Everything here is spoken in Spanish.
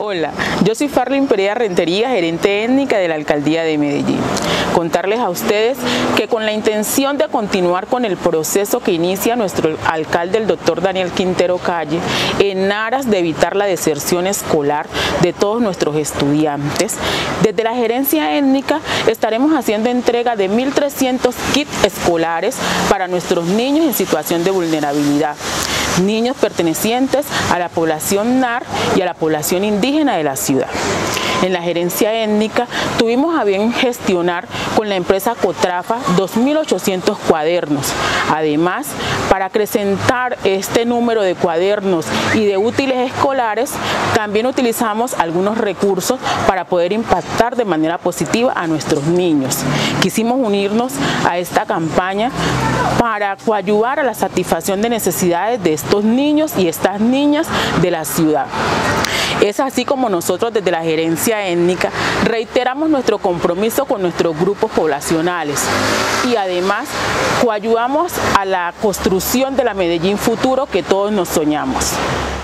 Hola, yo soy Farlin Perea Rentería, gerente étnica de la Alcaldía de Medellín. Contarles a ustedes que con la intención de continuar con el proceso que inicia nuestro alcalde, el doctor Daniel Quintero Calle, en aras de evitar la deserción escolar de todos nuestros estudiantes, desde la gerencia étnica estaremos haciendo entrega de 1.300 kits escolares para nuestros niños en situación de vulnerabilidad. Niños pertenecientes a la población NAR y a la población indígena de la ciudad. En la gerencia étnica tuvimos a bien gestionar con la empresa Cotrafa 2.800 cuadernos. Además, para acrecentar este número de cuadernos y de útiles escolares, también utilizamos algunos recursos para poder impactar de manera positiva a nuestros niños. Quisimos unirnos a esta campaña para coadyuvar a la satisfacción de necesidades de estos niños y estas niñas de la ciudad. Es así como nosotros desde la gerencia étnica reiteramos nuestro compromiso con nuestros grupos poblacionales y además coadyuvamos a la construcción de la Medellín futuro que todos nos soñamos.